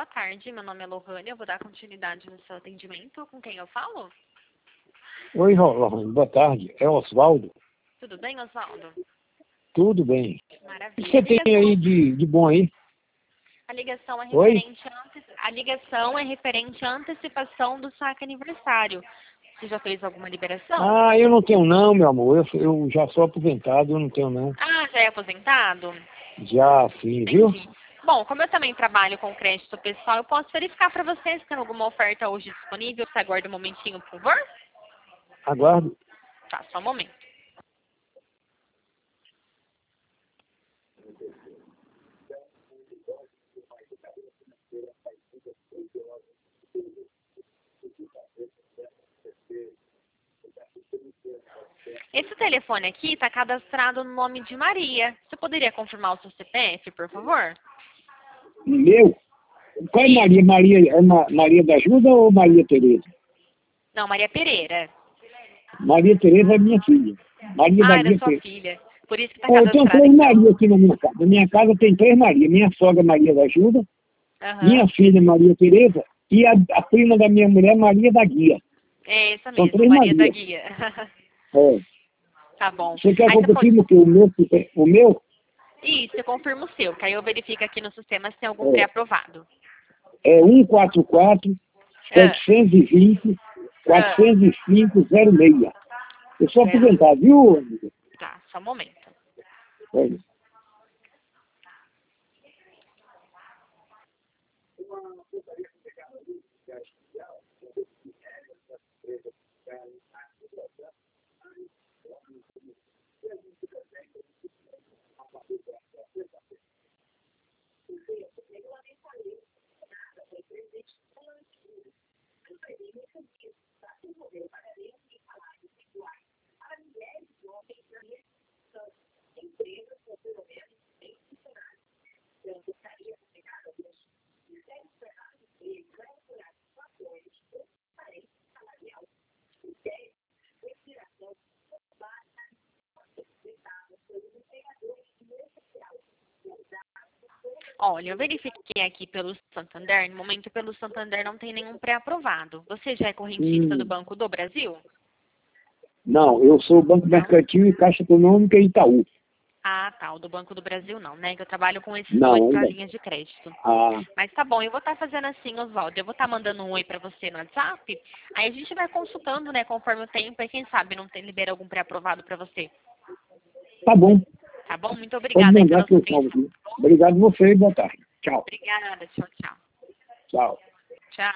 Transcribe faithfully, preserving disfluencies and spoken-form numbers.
boa tarde. Meu nome é Lohane. Eu vou dar continuidade no seu atendimento. Com quem eu falo? Oi, Lohane. Boa tarde. É Oswaldo. Tudo bem, Oswaldo? Tudo bem. O Maravilha. que você tem ligação, aí de, de bom aí? a ligação é Oi? referente a, ante- a ligação é referente à antecipação do saque aniversário. Você já fez alguma liberação? Ah, eu não tenho não, meu amor. Eu, eu já sou aposentado, eu não tenho não. Ah, já é aposentado? Já, sim, viu? Entendi. Bom, como eu também trabalho com crédito pessoal, eu posso verificar para vocês se tem alguma oferta hoje disponível. Você aguarda um momentinho, por favor? Aguardo. Tá, só um momento. Esse telefone aqui está cadastrado no nome de Maria. Você poderia confirmar o seu C P F, por favor? Meu? Qual é Maria? Maria é Ma- Maria da Ajuda ou Maria Tereza? Não, Maria Pereira. Maria Tereza é minha filha. Maria da Ah, era Guia sua Tereza. filha. Por isso que está Oh, eu tenho cadastrado, três então. Maria aqui na minha casa. Na minha casa tem três Maria. Minha sogra Maria da Ajuda, Aham. minha filha Maria Tereza e a, a prima da minha mulher Maria da Guia. É essa São mesmo, três Maria da Marias. Guia. É. Tá bom. Você quer Aí que eu você pode... confirme o quê? O meu? O meu? Isso, eu confirmo o seu, que aí eu verifico aqui no sistema se tem algum É, pré-aprovado. é um quatro quatro, Ah, sete dois zero, ah, quatro zero cinco, zero seis. Eu sou zero. aposentado, viu, amiga? Tá, só um momento. Olha. Olha, eu verifiquei aqui pelo Santander. No momento, pelo Santander não tem nenhum pré-aprovado. Você já é correntista do Hum, Banco do Brasil? não, eu sou Banco Não? Mercantil e Caixa Econômica e Itaú. Ah, tá. O do Banco do Brasil não, né? Que eu trabalho com esses dois Não, para ainda. linhas de crédito. Ah, Mas tá bom, eu vou estar fazendo assim, Oswaldo. Eu vou estar mandando um oi para você no WhatsApp. Aí a gente vai consultando, né, conforme o tempo. E quem sabe não tem, libera algum pré-aprovado para você. tá bom. Tá bom? Muito Pode obrigada aí mandar pela que sua eu salvo atenção. aqui. Obrigado você e boa tarde. Tchau. Obrigada. Tchau, tchau. Tchau.